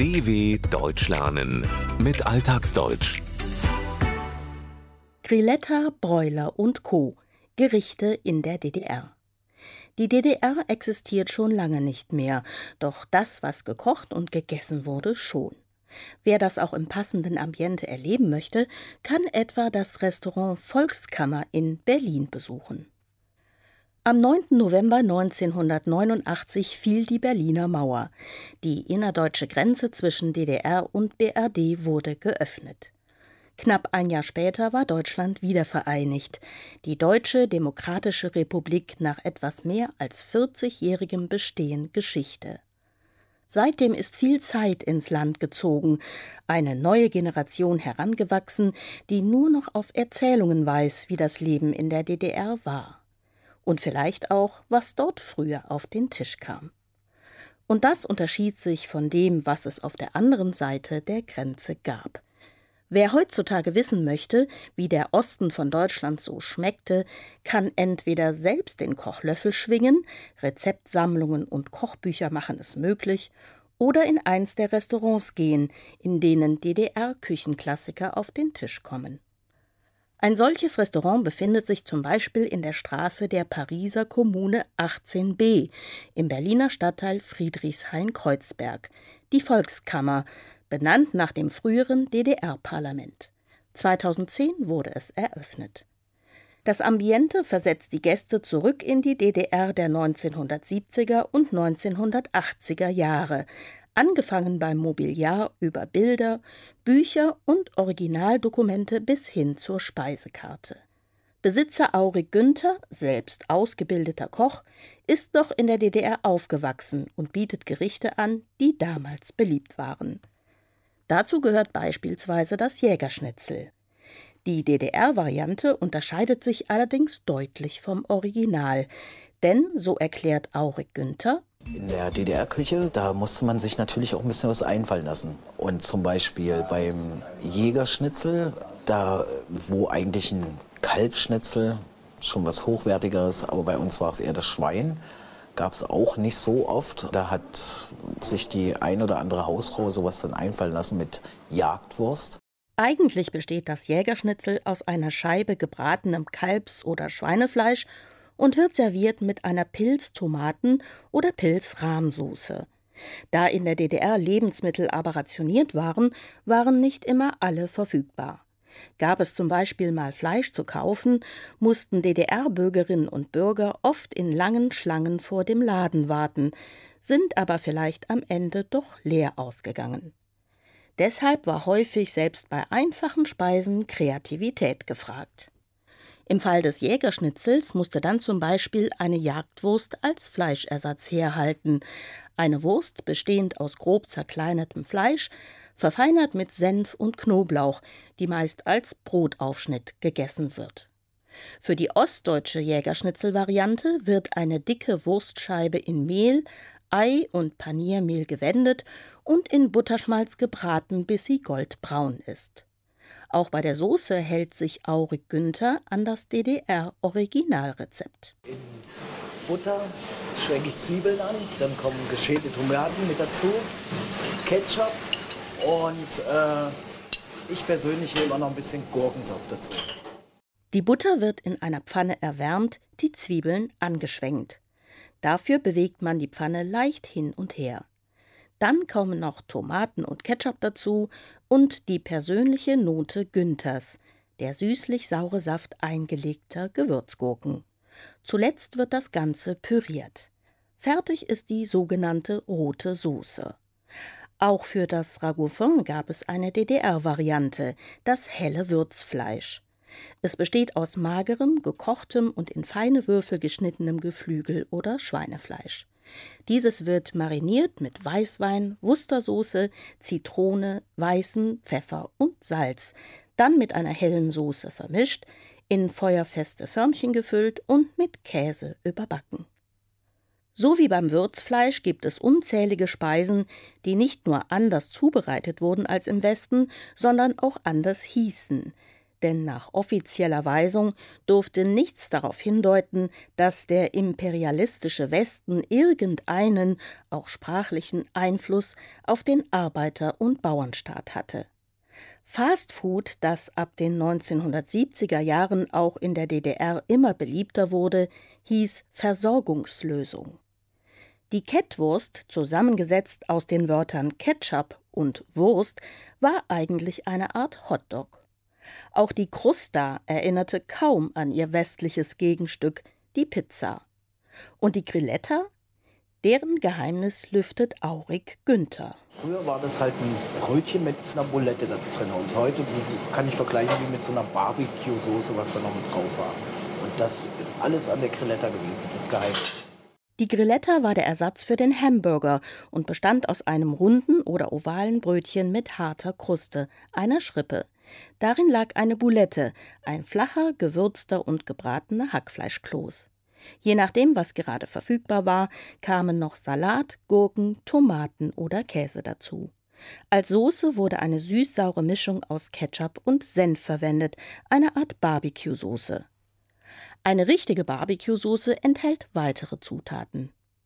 DW Deutsch lernen mit Alltagsdeutsch. Grilletta, Broiler und Co. Gerichte in der DDR. Die DDR existiert schon lange nicht mehr, doch das, was gekocht und gegessen wurde, schon. Wer das auch im passenden Ambiente erleben möchte, kann etwa das Restaurant Volkskammer in Berlin besuchen. Am 9. November 1989 fiel die Berliner Mauer. Die innerdeutsche Grenze zwischen DDR und BRD wurde geöffnet. Knapp ein Jahr später war Deutschland wiedervereinigt. Die Deutsche Demokratische Republik nach etwas mehr als 40-jährigem Bestehen Geschichte. Seitdem ist viel Zeit ins Land gezogen, eine neue Generation herangewachsen, die nur noch aus Erzählungen weiß, wie das Leben in der DDR war. Und vielleicht auch, was dort früher auf den Tisch kam. Und das unterschied sich von dem, was es auf der anderen Seite der Grenze gab. Wer heutzutage wissen möchte, wie der Osten von Deutschland so schmeckte, kann entweder selbst den Kochlöffel schwingen, Rezeptsammlungen und Kochbücher machen es möglich, oder in eins der Restaurants gehen, in denen DDR-Küchenklassiker auf den Tisch kommen. Ein solches Restaurant befindet sich zum Beispiel in der Straße der Pariser Kommune 18b im Berliner Stadtteil Friedrichshain-Kreuzberg, die Volkskammer, benannt nach dem früheren DDR-Parlament. 2010 wurde es eröffnet. Das Ambiente versetzt die Gäste zurück in die DDR der 1970er und 1980er Jahre, angefangen beim Mobiliar über Bilder, Bücher und Originaldokumente bis hin zur Speisekarte. Besitzer Aurik Günther, selbst ausgebildeter Koch, ist noch in der DDR aufgewachsen und bietet Gerichte an, die damals beliebt waren. Dazu gehört beispielsweise das Jägerschnitzel. Die DDR-Variante unterscheidet sich allerdings deutlich vom Original, denn, so erklärt Aurik Günther, in der DDR-Küche, da musste man sich natürlich auch ein bisschen was einfallen lassen. Und zum Beispiel beim Jägerschnitzel, da wo eigentlich ein Kalbschnitzel schon was Hochwertigeres, aber bei uns war es eher das Schwein, gab es auch nicht so oft. Da hat sich die ein oder andere Hausfrau sowas dann einfallen lassen mit Jagdwurst. Eigentlich besteht das Jägerschnitzel aus einer Scheibe gebratenem Kalbs- oder Schweinefleisch und wird serviert mit einer Pilz-Tomaten- oder Pilz-Rahmsoße. Da in der DDR Lebensmittel aber rationiert waren, waren nicht immer alle verfügbar. Gab es zum Beispiel mal Fleisch zu kaufen, mussten DDR-Bürgerinnen und Bürger oft in langen Schlangen vor dem Laden warten, sind aber vielleicht am Ende doch leer ausgegangen. Deshalb war häufig selbst bei einfachen Speisen Kreativität gefragt. Im Fall des Jägerschnitzels musste dann zum Beispiel eine Jagdwurst als Fleischersatz herhalten. Eine Wurst bestehend aus grob zerkleinertem Fleisch, verfeinert mit Senf und Knoblauch, die meist als Brotaufschnitt gegessen wird. Für die ostdeutsche Jägerschnitzel-Variante wird eine dicke Wurstscheibe in Mehl, Ei und Paniermehl gewendet und in Butterschmalz gebraten, bis sie goldbraun ist. Auch bei der Soße hält sich Aurik Günther an das DDR-Originalrezept. In Butter schwenke ich Zwiebeln an, dann kommen geschälte Tomaten mit dazu, Ketchup und ich persönlich nehme auch noch ein bisschen Gurkensaft dazu. Die Butter wird in einer Pfanne erwärmt, die Zwiebeln angeschwenkt. Dafür bewegt man die Pfanne leicht hin und her. Dann kommen noch Tomaten und Ketchup dazu und die persönliche Note Günthers, der süßlich-saure Saft eingelegter Gewürzgurken. Zuletzt wird das Ganze püriert. Fertig ist die sogenannte rote Soße. Auch für das Ragoufin gab es eine DDR-Variante, das helle Würzfleisch. Es besteht aus magerem, gekochtem und in feine Würfel geschnittenem Geflügel oder Schweinefleisch. Dieses wird mariniert mit Weißwein, Wustersoße, Zitrone, weißen Pfeffer und Salz, dann mit einer hellen Soße vermischt, in feuerfeste Förmchen gefüllt und mit Käse überbacken. So wie beim Würzfleisch gibt es unzählige Speisen, die nicht nur anders zubereitet wurden als im Westen, sondern auch anders hießen. denn nach offizieller Weisung durfte nichts darauf hindeuten, dass der imperialistische Westen irgendeinen, auch sprachlichen Einfluss auf den Arbeiter- und Bauernstaat hatte. Fastfood, das ab den 1970er Jahren auch in der DDR immer beliebter wurde, hieß Versorgungslösung. Die Kettwurst, zusammengesetzt aus den Wörtern Ketchup und Wurst, war eigentlich eine Art Hotdog. Auch die Krusta erinnerte kaum an ihr westliches Gegenstück, die Pizza. Und die Grilletta? Deren Geheimnis lüftet Auric Günther. Früher war das halt ein Brötchen mit einer Bulette da drin. Und heute kann ich vergleichen wie mit so einer Barbecue-Soße, was da noch mit drauf war. Und das ist alles an der Grilletta gewesen, das Geheimnis. Die Grilletta war der Ersatz für den Hamburger und bestand aus einem runden oder ovalen Brötchen mit harter Kruste, einer Schrippe. Darin lag eine Bulette, ein flacher, gewürzter und gebratener Hackfleischkloß. Je nachdem, was gerade verfügbar war, kamen noch Salat, Gurken, Tomaten oder Käse dazu. Als Soße wurde eine süß-saure Mischung aus Ketchup und Senf verwendet, eine Art Barbecue-Soße. Eine richtige Barbecue-Soße enthält weitere Zutaten.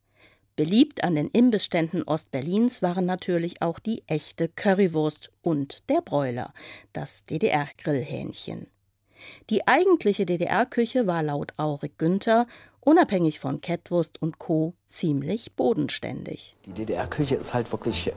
Beliebt an den Imbissständen Ostberlins waren natürlich auch die echte Currywurst und der Broiler, das DDR-Grillhähnchen. Die eigentliche DDR-Küche war laut Auric Günther, unabhängig von Kettwurst und Co., ziemlich bodenständig. Die DDR-Küche ist halt wirklich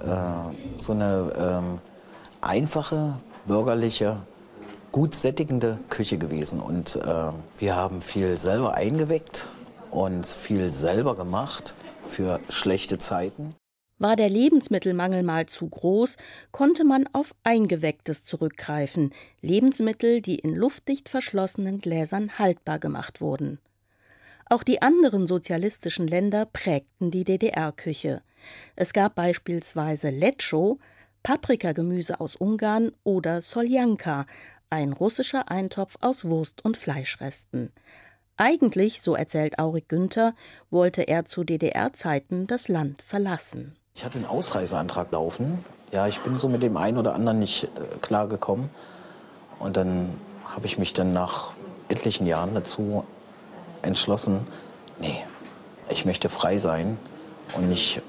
so eine einfache, bürgerliche, gut sättigende Küche gewesen. Und wir haben viel selber eingeweckt und viel selber gemacht für schlechte Zeiten. War der Lebensmittelmangel mal zu groß, konnte man auf Eingewecktes zurückgreifen, Lebensmittel, die in luftdicht verschlossenen Gläsern haltbar gemacht wurden. Auch die anderen sozialistischen Länder prägten die DDR-Küche. Es gab beispielsweise Letscho, Paprikagemüse aus Ungarn, oder Soljanka, ein russischer Eintopf aus Wurst- und Fleischresten. Eigentlich, so erzählt Auric Günther, wollte er zu DDR-Zeiten das Land verlassen. Ich hatte einen Ausreiseantrag laufen. Ja, ich bin so mit dem einen oder anderen nicht klargekommen. Und dann habe ich mich dann nach etlichen Jahren dazu entschlossen, nee, ich möchte frei sein und nicht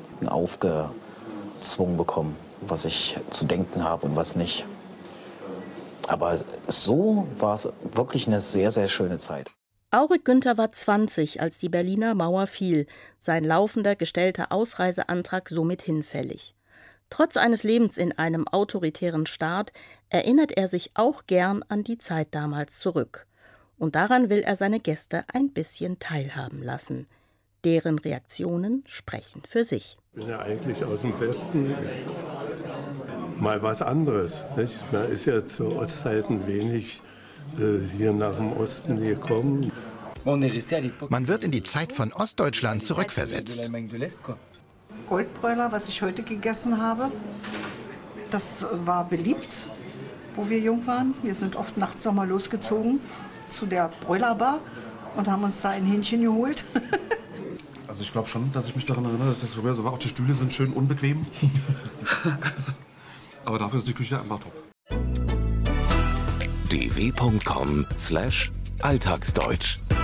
aufgezwungen bekommen, was ich zu denken habe und was nicht. Aber so war es wirklich eine sehr, sehr schöne Zeit. Auric Günther war 20, als die Berliner Mauer fiel, sein laufender gestellter Ausreiseantrag somit hinfällig. Trotz eines Lebens in einem autoritären Staat erinnert er sich auch gern an die Zeit damals zurück. Und daran will er seine Gäste ein bisschen teilhaben lassen. Deren Reaktionen sprechen für sich. Ich bin ja eigentlich aus dem Westen, mal was anderes. Nicht? Man ist ja zu Ostzeiten wenig hier nach dem Osten gekommen. Man wird in die Zeit von Ostdeutschland zurückversetzt. Goldbräuler, was ich heute gegessen habe, das war beliebt, wo wir jung waren. Wir sind oft nachts noch mal losgezogen zu der Bräulerbar und haben uns da ein Hähnchen geholt. Also ich glaube schon, dass ich mich daran erinnere, dass das früher so war. Auch die Stühle sind schön unbequem. Aber dafür ist die Küche einfach top. dw.com/alltagsdeutsch